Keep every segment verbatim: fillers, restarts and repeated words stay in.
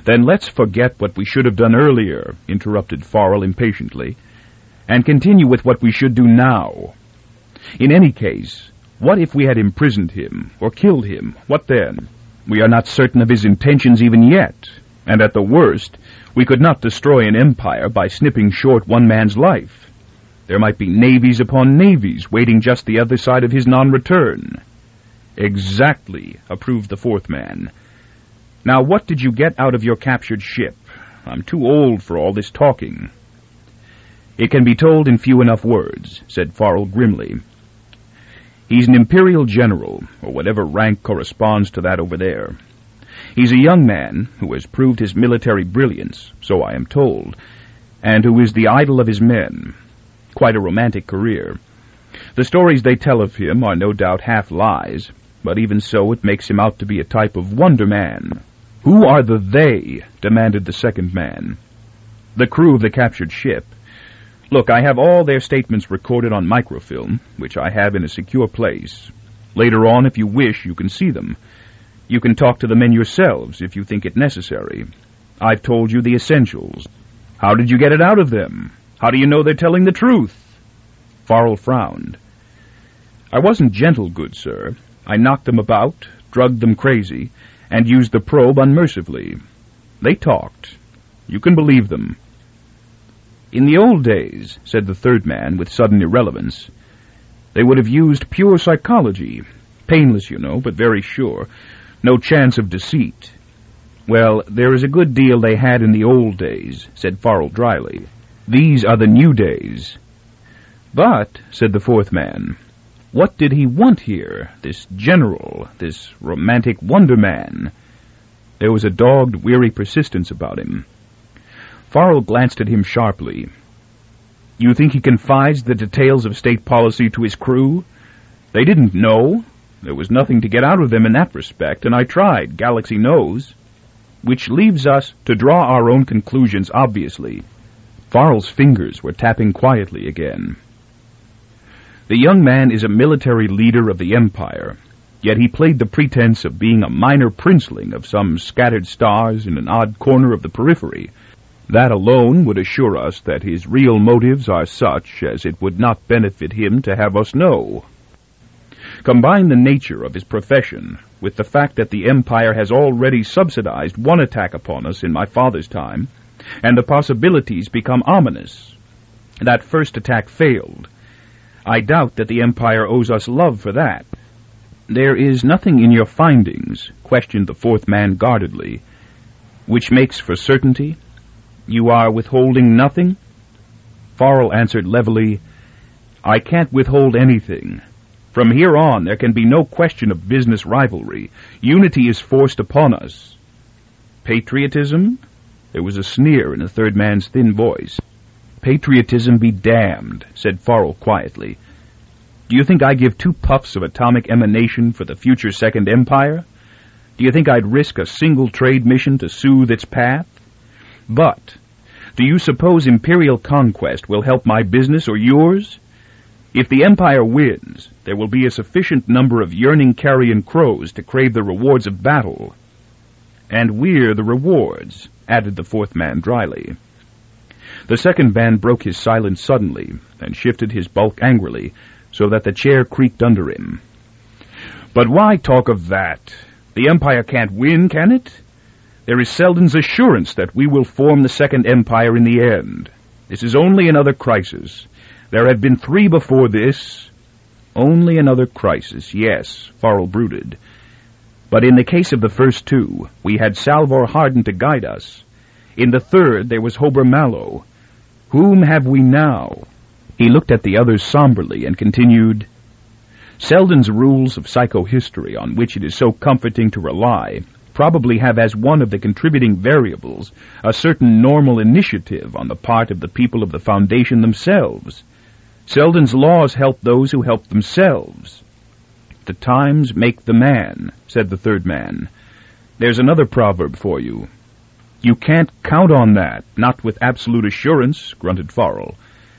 "Then let's forget what we should have done earlier," interrupted Farrell impatiently, "and continue with what we should do now. In any case, what if we had imprisoned him, or killed him? What then? We are not certain of his intentions even yet, and at the worst, we could not destroy an empire by snipping short one man's life. There might be navies upon navies waiting just the other side of his non-return." "Exactly," approved the fourth man. "Now what did you get out of your captured ship? I'm too old for all this talking." "It can be told in few enough words," said Farrell grimly. "He's an imperial general, or whatever rank corresponds to that over there. He's a young man who has proved his military brilliance, so I am told, and who is the idol of his men. Quite a romantic career. The stories they tell of him are no doubt half lies, but even so it makes him out to be a type of wonder man." "Who are the they?" demanded the second man. "The crew of the captured ship. Look, I have all their statements recorded on microfilm, which I have in a secure place. Later on, if you wish, you can see them. You can talk to the men yourselves if you think it necessary. I've told you the essentials. How did you get it out of them? How do you know they're telling the truth?" Farrell frowned. "I wasn't gentle, good sir. I knocked them about, drugged them crazy, and used the probe unmercifully. They talked. You can believe them." "In the old days," said the third man with sudden irrelevance, "they would have used pure psychology. Painless, you know, but very sure. No chance of deceit." "Well, there is a good deal they had in the old days," said Farrell dryly. "These are the new days." "But," said the fourth man, "what did he want here, this general, this romantic wonder man?" There was a dogged, weary persistence about him. Farrell glanced at him sharply. "You think he confides the details of state policy to his crew? They didn't know. There was nothing to get out of them in that respect, and I tried, Galaxy knows. Which leaves us to draw our own conclusions, obviously." Farrell's fingers were tapping quietly again. "The young man is a military leader of the Empire, yet he played the pretense of being a minor princeling of some scattered stars in an odd corner of the periphery. That alone would assure us that his real motives are such as it would not benefit him to have us know. Combine the nature of his profession with the fact that the Empire has already subsidized one attack upon us in my father's time, and the possibilities become ominous. That first attack failed. I doubt that the Empire owes us love for that." "There is nothing in your findings," questioned the fourth man guardedly, "which makes for certainty? You are withholding nothing?" Farrell answered levelly, "I can't withhold anything. From here on, there can be no question of business rivalry. Unity is forced upon us." "Patriotism?" There was a sneer in the third man's thin voice. "Patriotism be damned," said Farrell quietly. "Do you think I give two puffs of atomic emanation for the future Second Empire? Do you think I'd risk a single trade mission to soothe its path? But, do you suppose imperial conquest will help my business or yours? If the Empire wins, there will be a sufficient number of yearning carrion crows to crave the rewards of battle." "And we're the rewards," added the fourth man dryly. The second man broke his silence suddenly, and shifted his bulk angrily, so that the chair creaked under him. "But why talk of that? The Empire can't win, can it? There is Selden's assurance that we will form the Second Empire in the end. This is only another crisis. There have been three before this." "Only another crisis, yes," Farrell brooded. "But in the case of the first two, we had Salvor Hardin to guide us. In the third, there was Hober Mallow. Whom have we now?" He looked at the others somberly and continued, "Selden's rules of psychohistory, on which it is so comforting to rely, probably have as one of the contributing variables a certain normal initiative on the part of the people of the Foundation themselves. Selden's laws help those who help themselves." "The times make the man," said the third man. "There's another proverb for you." "You can't count on that, not with absolute assurance," grunted Farrell.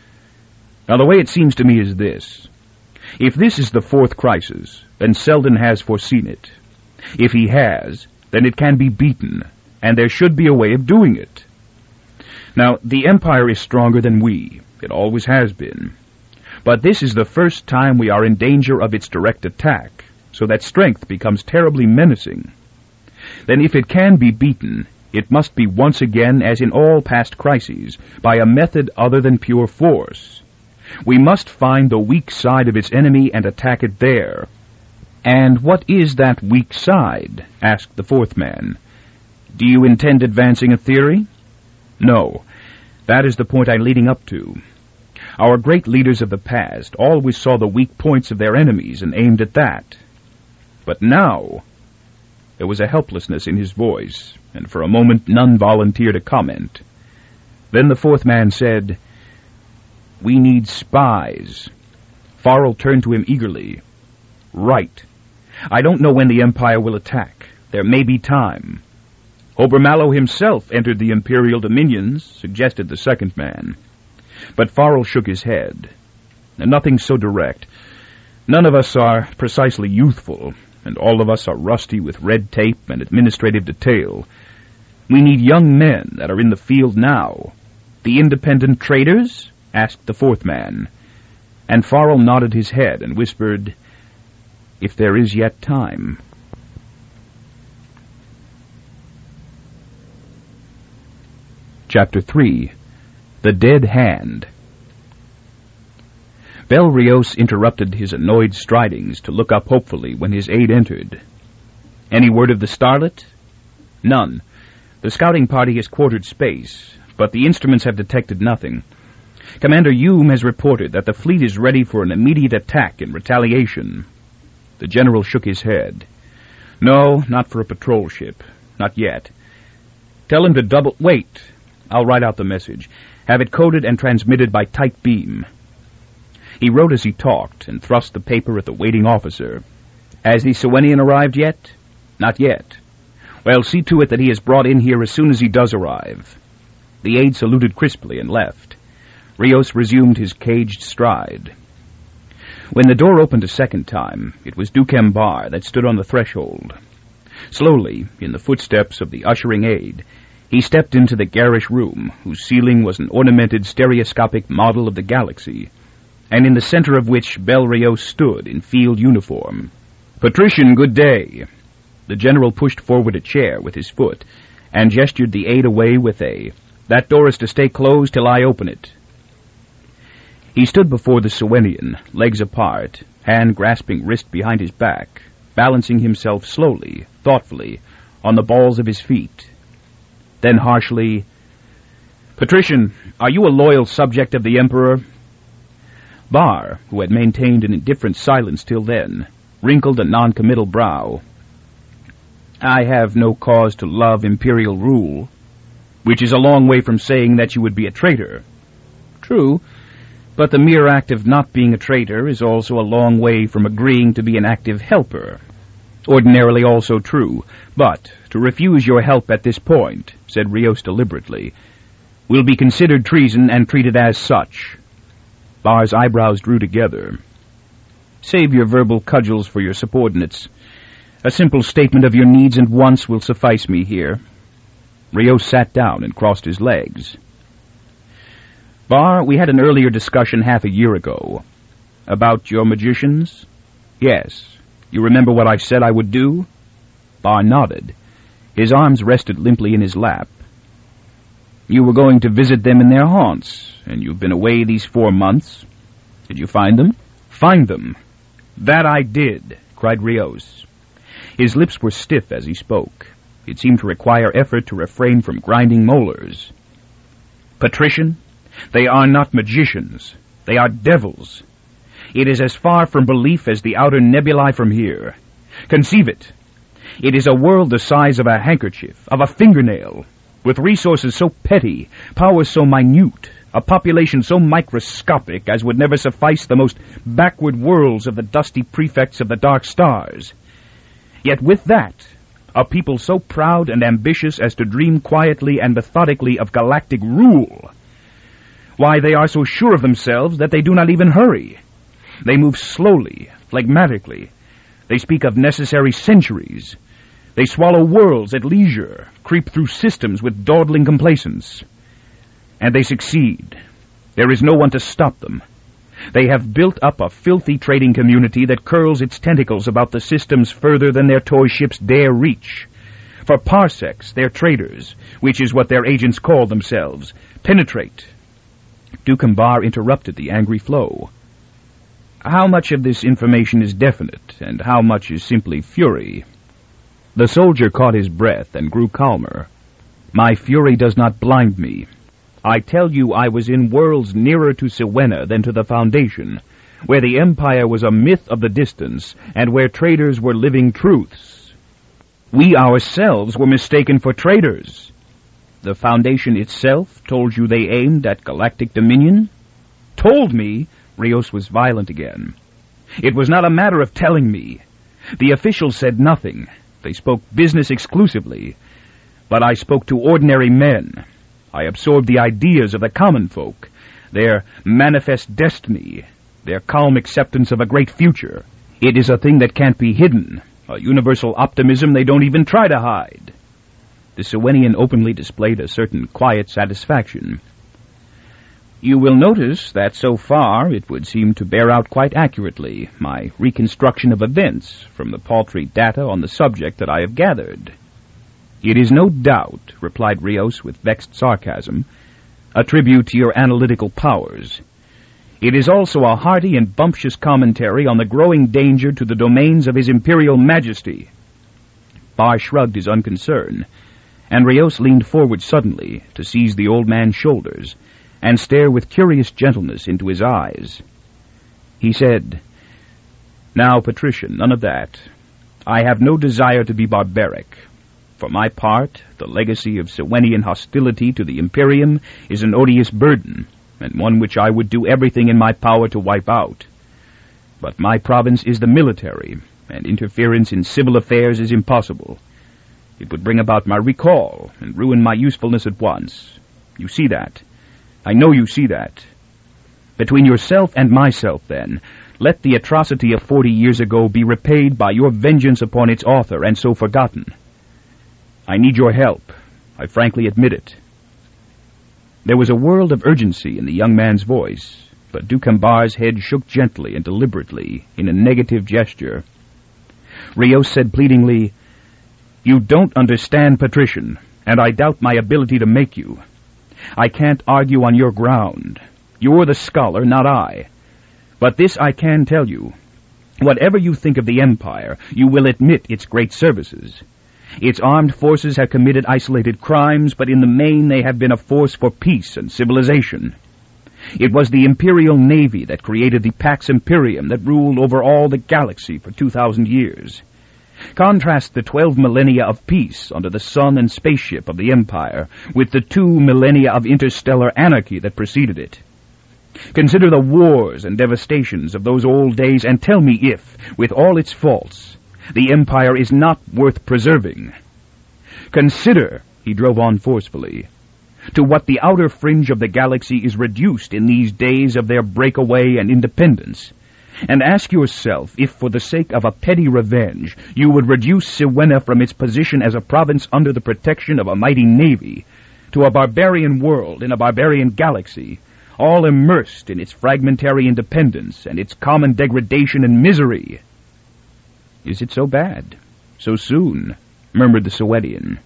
"Now, the way it seems to me is this. If this is the fourth crisis, then Selden has foreseen it. If he has, then it can be beaten, and there should be a way of doing it. Now, the Empire is stronger than we. It always has been. But this is the first time we are in danger of its direct attack, so that strength becomes terribly menacing. Then if it can be beaten, it must be once again, as in all past crises, by a method other than pure force. We must find the weak side of its enemy and attack it there. And what is that weak side? Asked the fourth man. Do you intend advancing a theory? No. That is the point I'm leading up to. Our great leaders of the past always saw the weak points of their enemies and aimed at that. But now, there was a helplessness in his voice, and for a moment none volunteered a comment. Then the fourth man said, We need spies. Farrell turned to him eagerly. Right. I don't know when the Empire will attack. There may be time. Obermallow himself entered the Imperial dominions, suggested the second man. But Farrell shook his head. Nothing so direct. None of us are precisely youthful, and all of us are rusty with red tape and administrative detail. We need young men that are in the field now. The independent traders? Asked the fourth man. And Farrell nodded his head and whispered, If there is yet time. Chapter three. The Dead Hand. Bel Rios interrupted his annoyed stridings to look up hopefully when his aide entered. Any word of the Starlet? None. The scouting party has quartered space, but the instruments have detected nothing. Commander Hume has reported that the fleet is ready for an immediate attack in retaliation. The general shook his head. No, not for a patrol ship. Not yet. Tell him to double... Wait. I'll write out the message. Have it coded and transmitted by tight beam. He wrote as he talked and thrust the paper at the waiting officer. Has the Sewenian arrived yet? Not yet. Well, see to it that he is brought in here as soon as he does arrive. The aide saluted crisply and left. Rios resumed his caged stride. When the door opened a second time, it was Dukem Bar that stood on the threshold. Slowly, in the footsteps of the ushering aide, he stepped into the garish room, whose ceiling was an ornamented stereoscopic model of the galaxy, and in the center of which Bel Rios stood in field uniform. Patrician, good day. The general pushed forward a chair with his foot, and gestured the aide away with a, That door is to stay closed till I open it. He stood before the Sewenian, legs apart, hand grasping wrist behind his back, balancing himself slowly, thoughtfully, on the balls of his feet. Then harshly, Patrician, are you a loyal subject of the Emperor? Bar, who had maintained an indifferent silence till then, wrinkled a non-committal brow. I have no cause to love imperial rule, which is a long way from saying that you would be a traitor. True, but the mere act of not being a traitor is also a long way from agreeing to be an active helper. Ordinarily also true, but to refuse your help at this point, said Rios deliberately, will be considered treason and treated as such. Bar's eyebrows drew together. Save your verbal cudgels for your subordinates. A simple statement of your needs and wants will suffice me here. Rios sat down and crossed his legs. Bar, we had an earlier discussion half a year ago. About your magicians? Yes. You remember what I said I would do? Bar nodded. His arms rested limply in his lap. You were going to visit them in their haunts, and you've been away these four months. Did you find them? Find them. That I did, cried Rios. His lips were stiff as he spoke. It seemed to require effort to refrain from grinding molars. Patrician, they are not magicians. They are devils. It is as far from belief as the outer nebulae from here. Conceive it. It is a world the size of a handkerchief, of a fingernail, with resources so petty, power so minute, a population so microscopic as would never suffice the most backward worlds of the dusty prefects of the dark stars. Yet with that, a people so proud and ambitious as to dream quietly and methodically of galactic rule. Why, they are so sure of themselves that they do not even hurry. They move slowly, phlegmatically. They speak of necessary centuries. They swallow worlds at leisure, creep through systems with dawdling complacence. And they succeed. There is no one to stop them. They have built up a filthy trading community that curls its tentacles about the systems further than their toy ships dare reach. For parsecs, their traders, which is what their agents call themselves, penetrate. Dukambar interrupted the angry flow. How much of this information is definite, and how much is simply fury? The soldier caught his breath and grew calmer. My fury does not blind me. I tell you I was in worlds nearer to Siwenna than to the Foundation, where the Empire was a myth of the distance, and where traders were living truths. We ourselves were mistaken for traitors. The Foundation itself told you they aimed at galactic dominion? Told me? Rios was violent again. It was not a matter of telling me. The officials said nothing. They spoke business exclusively. But I spoke to ordinary men. I absorbed the ideas of the common folk, their manifest destiny, their calm acceptance of a great future. It is a thing that can't be hidden, a universal optimism they don't even try to hide. The Siwenian openly displayed a certain quiet satisfaction. You will notice that so far it would seem to bear out quite accurately my reconstruction of events from the paltry data on the subject that I have gathered. It is no doubt, replied Rios with vexed sarcasm, a tribute to your analytical powers. It is also a hearty and bumptious commentary on the growing danger to the domains of His Imperial Majesty. Bar shrugged his unconcern, and Rios leaned forward suddenly to seize the old man's shoulders and stare with curious gentleness into his eyes. He said, Now, Patrician, none of that. I have no desire to be barbaric. For my part, the legacy of Siwenian hostility to the Imperium is an odious burden, and one which I would do everything in my power to wipe out. But my province is the military, and interference in civil affairs is impossible. It would bring about my recall and ruin my usefulness at once. You see that. I know you see that. Between yourself and myself, then, let the atrocity of forty years ago be repaid by your vengeance upon its author, and so forgotten. I need your help. I frankly admit it. There was a world of urgency in the young man's voice, but Dukambar's head shook gently and deliberately in a negative gesture. Rios said pleadingly, You don't understand, Patrician, and I doubt my ability to make you. I can't argue on your ground. You're the scholar, not I. But this I can tell you. Whatever you think of the Empire, you will admit its great services. Its armed forces have committed isolated crimes, but in the main they have been a force for peace and civilization. It was the Imperial Navy that created the Pax Imperium that ruled over all the galaxy for two thousand years. Contrast the twelve millennia of peace under the sun and spaceship of the Empire with the two millennia of interstellar anarchy that preceded it. Consider the wars and devastations of those old days and tell me if, with all its faults, the Empire is not worth preserving. Consider, he drove on forcefully, to what the outer fringe of the galaxy is reduced in these days of their breakaway and independence, and ask yourself if, for the sake of a petty revenge, you would reduce Siwenna from its position as a province under the protection of a mighty navy to a barbarian world in a barbarian galaxy, all immersed in its fragmentary independence and its common degradation and misery. Is it so bad? So soon? Murmured the Siwenian.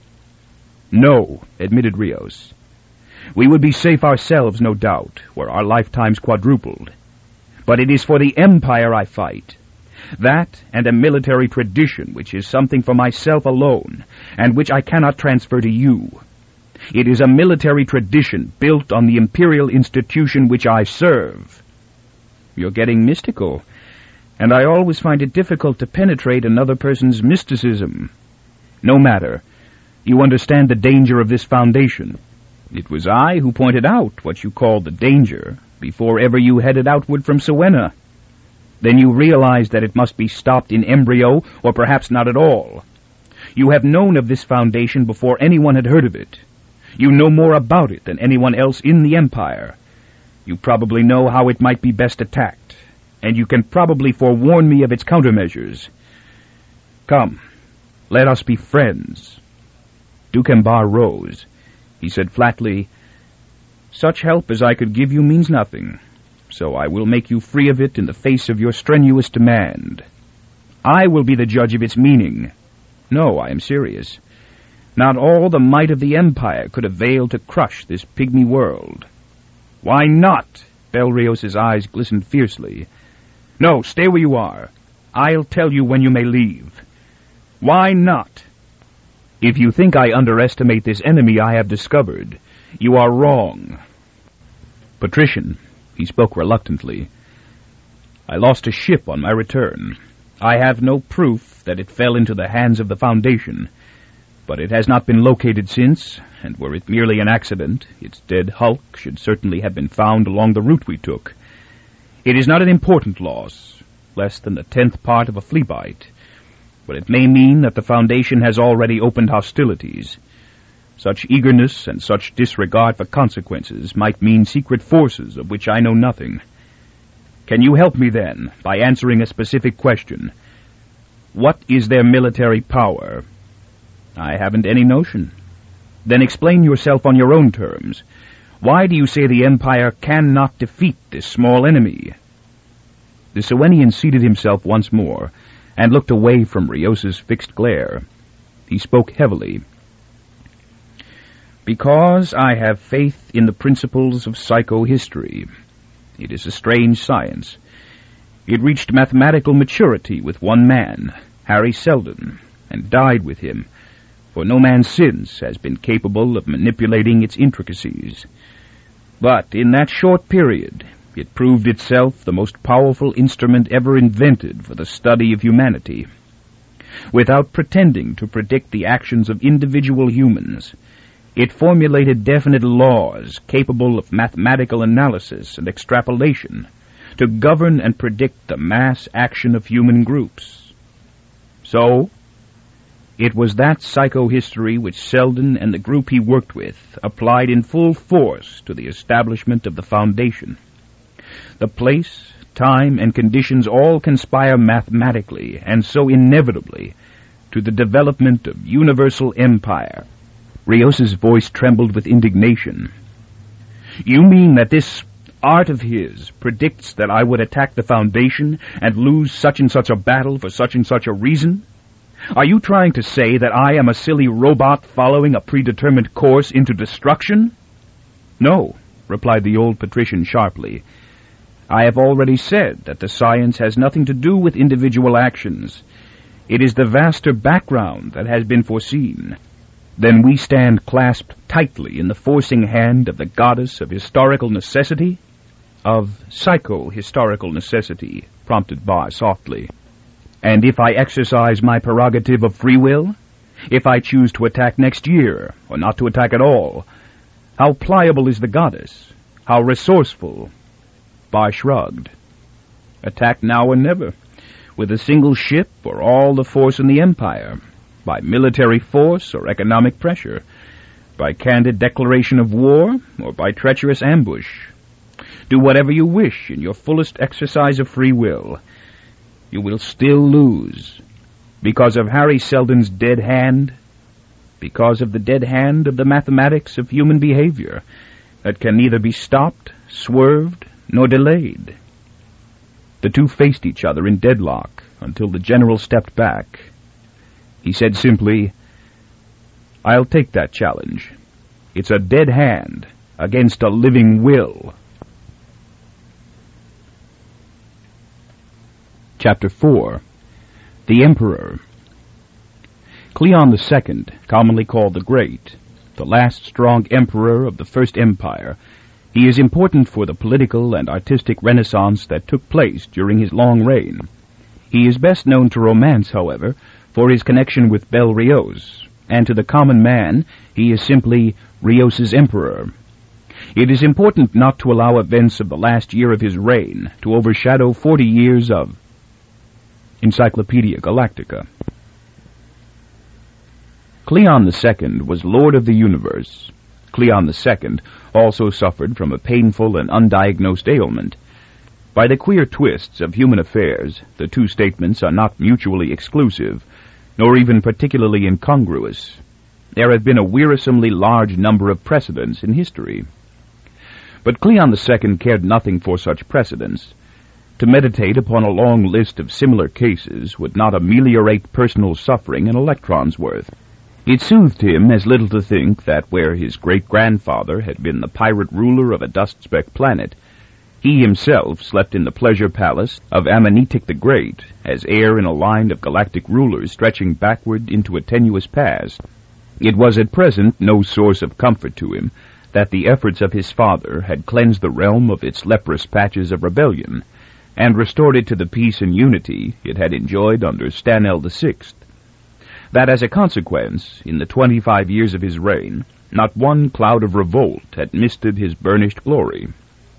No, admitted Rios. We would be safe ourselves, no doubt, were our lifetimes quadrupled. But it is for the Empire I fight. That and a military tradition which is something for myself alone, and which I cannot transfer to you. It is a military tradition built on the imperial institution which I serve. You're getting mystical, and I always find it difficult to penetrate another person's mysticism. No matter. You understand the danger of this foundation. It was I who pointed out what you called the danger before ever you headed outward from Siwenna. Then you realized that it must be stopped in embryo, or perhaps not at all. You have known of this foundation before anyone had heard of it. You know more about it than anyone else in the Empire. You probably know how it might be best attacked, and you can probably forewarn me of its countermeasures. Come, Let us be friends." Dukembar rose. He said flatly, "Such help as I could give you means nothing, so I will make you free of it in the face of your strenuous demand. I will be the judge of its meaning. No, I am serious. Not all the might of the Empire could avail to crush this pygmy world." "Why not?" Belrios's eyes glistened fiercely. "No, stay where you are. I'll tell you when you may leave." "Why not?" "If you think I underestimate this enemy I have discovered, you are wrong." "Patrician," he spoke reluctantly, "I lost a ship on my return. I have no proof that it fell into the hands of the Foundation, but it has not been located since, and were it merely an accident, its dead hulk should certainly have been found along the route we took. It is not an important loss, less than the tenth part of a flea bite, but it may mean that the Foundation has already opened hostilities. Such eagerness and such disregard for consequences might mean secret forces of which I know nothing. Can you help me, then, by answering a specific question? What is their military power?" "I haven't any notion." "Then explain yourself on your own terms. Why do you say the Empire cannot defeat this small enemy?" The Sewenian seated himself once more, and looked away from Rios's fixed glare. He spoke heavily. "Because I have faith in the principles of psychohistory. It is a strange science. It reached mathematical maturity with one man, Hari Seldon, and died with him, for no man since has been capable of manipulating its intricacies. But in that short period, it proved itself the most powerful instrument ever invented for the study of humanity. Without pretending to predict the actions of individual humans, it formulated definite laws capable of mathematical analysis and extrapolation to govern and predict the mass action of human groups. So, it was that psychohistory which Seldon and the group he worked with applied in full force to the establishment of the Foundation. The place, time, and conditions all conspire mathematically, and so inevitably, to the development of universal empire." Rios's voice trembled with indignation. "You mean that this art of his predicts that I would attack the Foundation and lose such and such a battle for such and such a reason? Are you trying to say that I am a silly robot following a predetermined course into destruction?" "No," replied the old patrician sharply. "I have already said that the science has nothing to do with individual actions. It is the vaster background that has been foreseen. Then we stand clasped tightly in the forcing hand of the goddess of historical necessity?" "Of psycho-historical necessity," prompted Barr softly. "And if I exercise my prerogative of free will? If I choose to attack next year, or not to attack at all? How pliable is the goddess? How resourceful?" Barr shrugged. "Attack now or never, with a single ship or all the force in the Empire, by military force or economic pressure, by candid declaration of war or by treacherous ambush. Do whatever you wish in your fullest exercise of free will. You will still lose, because of Hari Seldon's dead hand, because of the dead hand of the mathematics of human behavior that can neither be stopped, swerved, nor delayed." The two faced each other in deadlock until the general stepped back. He said simply, "I'll take that challenge. It's a dead hand against a living will." Chapter four. The Emperor. Cleon the Second, commonly called the Great, the last strong emperor of the First Empire, he is important for the political and artistic renaissance that took place during his long reign. He is best known to romance, however, for his connection with Bel Rios, and to the common man he is simply Rios's emperor. It is important not to allow events of the last year of his reign to overshadow forty years of Encyclopedia Galactica. Cleon the Second was Lord of the Universe. Cleon the Second also suffered from a painful and undiagnosed ailment. By the queer twists of human affairs, the two statements are not mutually exclusive. nor even particularly incongruous. There had been a wearisomely large number of precedents in history. But Cleon the Second cared nothing for such precedents. To meditate upon a long list of similar cases would not ameliorate personal suffering an electron's worth. It soothed him as little to think that where his great-grandfather had been the pirate ruler of a dust-speck planet, he himself slept in the pleasure palace of Amanitic the Great, as heir in a line of galactic rulers stretching backward into a tenuous past. It was at present no source of comfort to him that the efforts of his father had cleansed the realm of its leprous patches of rebellion, and restored it to the peace and unity it had enjoyed under Stanel the Sixth. That as a consequence, in the twenty-five years of his reign, not one cloud of revolt had misted his burnished glory.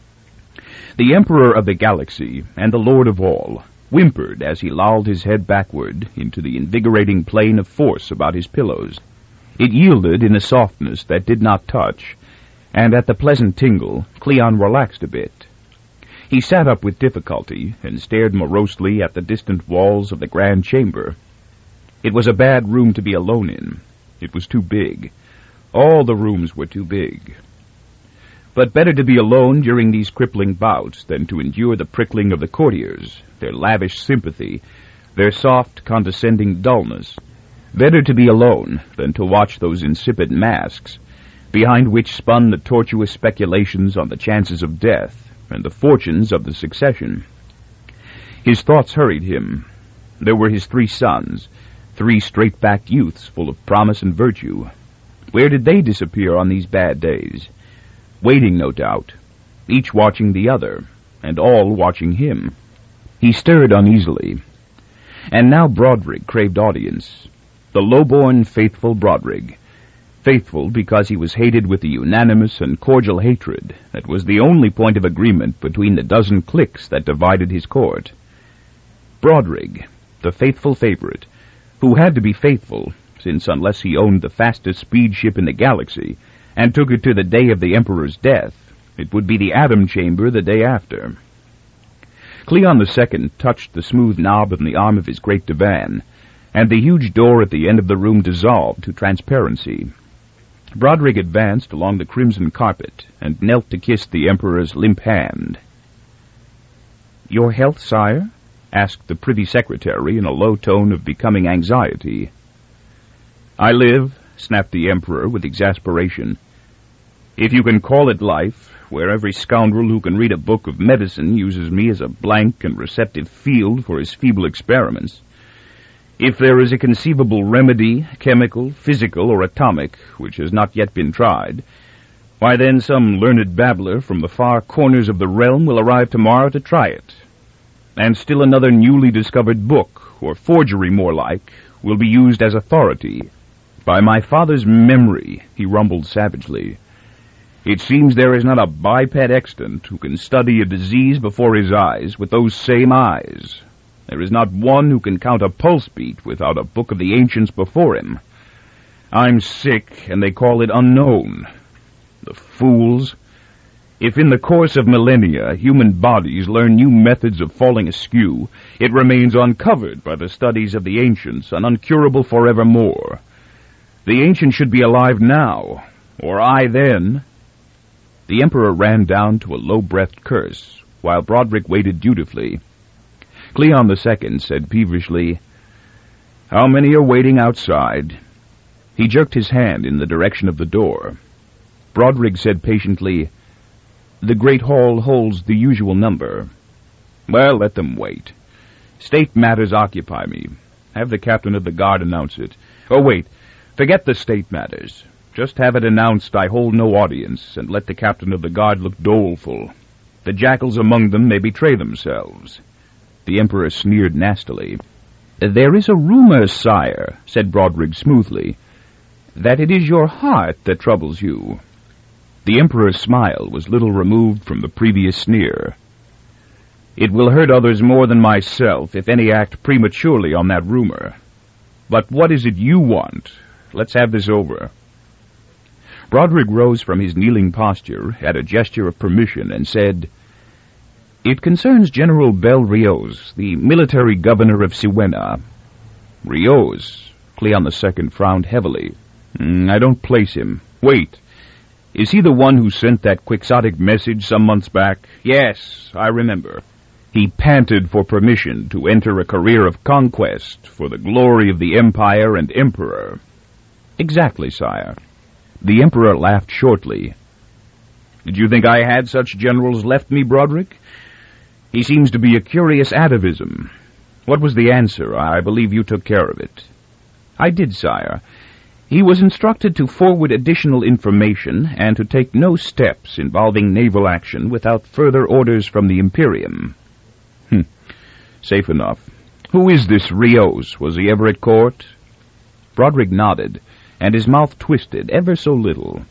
The Emperor of the Galaxy, and the Lord of all, whimpered as he lolled his head backward into the invigorating plane of force about his pillows. It yielded in a softness that did not touch, and at the pleasant tingle, Cleon relaxed a bit. He sat up with difficulty and stared morosely at the distant walls of the grand chamber. It was a bad room to be alone in. It was too big. All the rooms were too big. But better to be alone during these crippling bouts than to endure the prickling of the courtiers, their lavish sympathy, their soft, condescending dullness. Better to be alone than to watch those insipid masks, behind which spun the tortuous speculations on the chances of death and the fortunes of the succession. His thoughts hurried him. There were his three sons, three straight-backed youths full of promise and virtue. Where did they disappear on these bad days? Waiting, no doubt, each watching the other, and all watching him. He stirred uneasily. And now Broderick craved audience. The low-born, faithful Broderick. Faithful because he was hated with the unanimous and cordial hatred that was the only point of agreement between the dozen cliques that divided his court. Broderick, the faithful favorite, who had to be faithful, since unless he owned the fastest speed ship in the galaxy, and took it to the day of the Emperor's death, it would be the Atom Chamber the day after. Cleon the Second touched the smooth knob on the arm of his great divan, and the huge door at the end of the room dissolved to transparency. Broderick advanced along the crimson carpet and knelt to kiss the Emperor's limp hand. "Your health, sire?" asked the Privy Secretary in a low tone of becoming anxiety. "I live," snapped the Emperor with exasperation. "If you can call it life, where every scoundrel who can read a book of medicine uses me as a blank and receptive field for his feeble experiments. If there is a conceivable remedy, chemical, physical, or atomic, which has not yet been tried, why then some learned babbler from the far corners of the realm will arrive tomorrow to try it. And still another newly discovered book, or forgery more like, will be used as authority. By my father's memory," he rumbled savagely, "it seems there is not a biped extant who can study a disease before his eyes with those same eyes. There is not one who can count a pulse beat without a book of the ancients before him. I'm sick, and they call it unknown. The fools! If in the course of millennia human bodies learn new methods of falling askew, it remains uncovered by the studies of the ancients and uncurable forevermore. The ancients should be alive now, or I then." The Emperor ran down to a low-breathed curse, while Broderick waited dutifully. Cleon the Second said peevishly, "How many are waiting outside?" He jerked his hand in the direction of the door. Broderick said patiently, "The great hall holds the usual number." "Well, let them wait. State matters occupy me. Have the captain of the guard announce it. Oh, wait, forget the state matters. Just have it announced I hold no audience, and let the captain of the guard look doleful. The jackals among them may betray themselves." The Emperor sneered nastily. "There is a rumor, sire," said Broderick smoothly, "that it is your heart that troubles you." The Emperor's smile was little removed from the previous sneer. "It will hurt others more than myself if any act prematurely on that rumor. But what is it you want? Let's have this over." Broderick rose from his kneeling posture at a gesture of permission and said, "It concerns General Bel Rios, the military governor of Siwena." "Rios? Cleon the Second frowned heavily. Mm, I don't place him. Wait. Is he the one who sent that quixotic message some months back? Yes, I remember. He panted for permission to enter a career of conquest for the glory of the Empire and Emperor. Exactly, sire. The Emperor laughed shortly. Did you think I had such generals left me, Broderick? He seems to be a curious atavism. What was the answer? I believe you took care of it. I did, sire. He was instructed to forward additional information and to take no steps involving naval action without further orders from the Imperium. Hm. Safe enough. Who is this Rios? Was he ever at court? Broderick nodded, and his mouth twisted ever so little.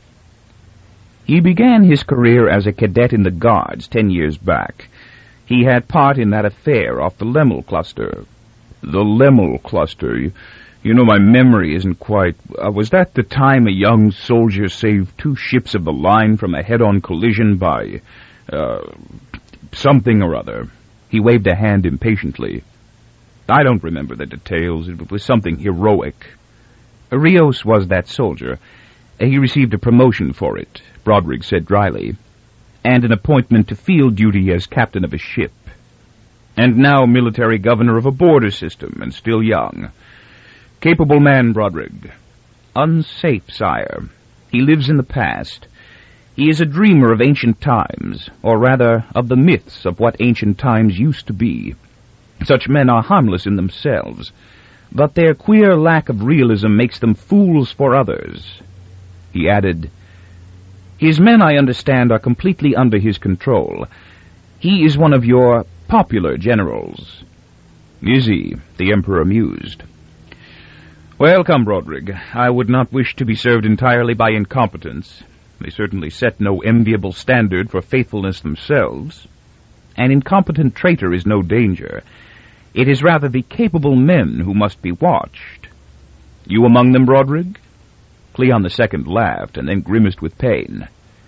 He began his career as a cadet in the Guards ten years back. He had part in that affair off the Lemmel cluster. The Lemmel cluster. You, you know, my memory isn't quite... Uh, was that the time a young soldier saved two ships of the line from a head-on collision by... Uh, something or other? He waved a hand impatiently. I don't remember the details. It was something heroic. Rios was that soldier. He received a promotion for it, Broderick said dryly, and an appointment to field duty as captain of a ship. And now military governor of a border system, and still young. Capable man, Broderick. Unsafe, sire. He lives in the past. He is a dreamer of ancient times, or rather, of the myths of what ancient times used to be. Such men are harmless in themselves, but their queer lack of realism makes them fools for others. He added, His men, I understand, are completely under his control. He is one of your popular generals. Is he? The Emperor mused. Well, come, Broderick, I would not wish to be served entirely by incompetents. They certainly set no enviable standard for faithfulness themselves. An incompetent traitor is no danger. It is rather the capable men who must be watched. You among them, Broderick? Cleon the Second laughed, and then grimaced with pain.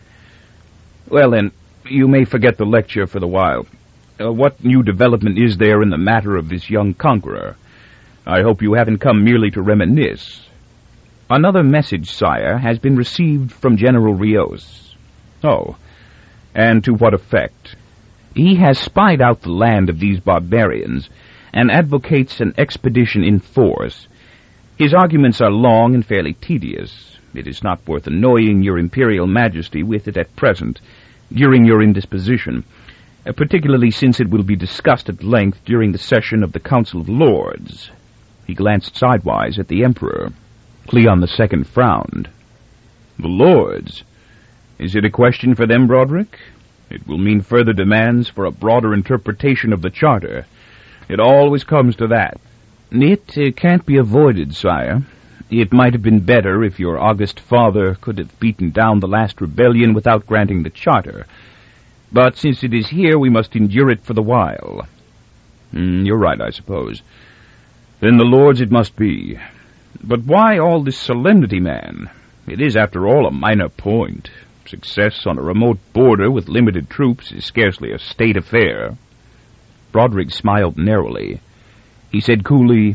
Well, then, you may forget the lecture for the while. Uh, what new development is there in the matter of this young conqueror? I hope you haven't come merely to reminisce. Another message, sire, has been received from General Rios. Oh, and to what effect? He has spied out the land of these barbarians, and advocates an expedition in force. His arguments are long and fairly tedious. It is not worth annoying your Imperial Majesty with it at present, during your indisposition, uh, particularly since it will be discussed at length during the session of the Council of Lords. He glanced sidewise at the Emperor. Cleon the Second frowned. The Lords? Is it a question for them, Broderick? It will mean further demands for a broader interpretation of the Charter. It always comes to that. It uh, can't be avoided, sire. It might have been better if your august father could have beaten down the last rebellion without granting the Charter. But since it is here, we must endure it for the while. Mm, you're right, I suppose. Then the Lords it must be. But why all this solemnity, man? It is, after all, a minor point. Success on a remote border with limited troops is scarcely a state affair. Broderick smiled narrowly. He said coolly,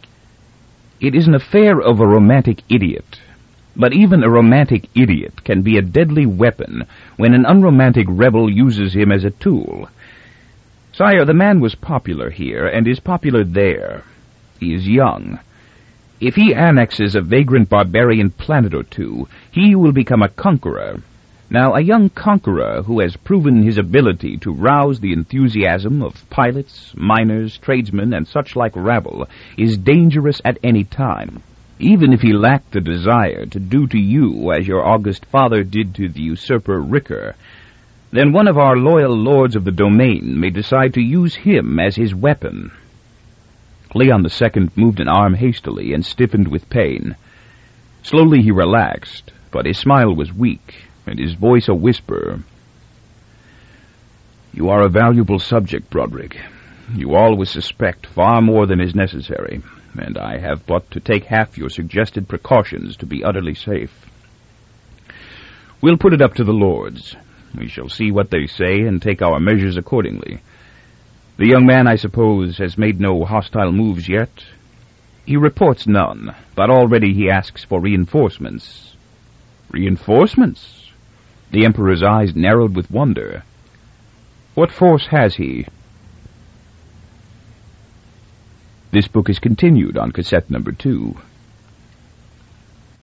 It is an affair of a romantic idiot. But even a romantic idiot can be a deadly weapon when an unromantic rebel uses him as a tool. Sire, the man was popular here and is popular there. He is young. If he annexes a vagrant barbarian planet or two, he will become a conqueror. Now, a young conqueror who has proven his ability to rouse the enthusiasm of pilots, miners, tradesmen, and such-like rabble is dangerous at any time. Even if he lacked the desire to do to you as your august father did to the usurper Ricker, then one of our loyal lords of the domain may decide to use him as his weapon. Cleon the Second moved an arm hastily and stiffened with pain. Slowly he relaxed, but his smile was weak, and his voice a whisper. You are a valuable subject, Broderick. You always suspect far more than is necessary, and I have but to take half your suggested precautions to be utterly safe. We'll put it up to the Lords. We shall see what they say and take our measures accordingly. The young man, I suppose, has made no hostile moves yet? He reports none, but already he asks for reinforcements. Reinforcements? The Emperor's eyes narrowed with wonder. What force has he? This book is continued on cassette number two.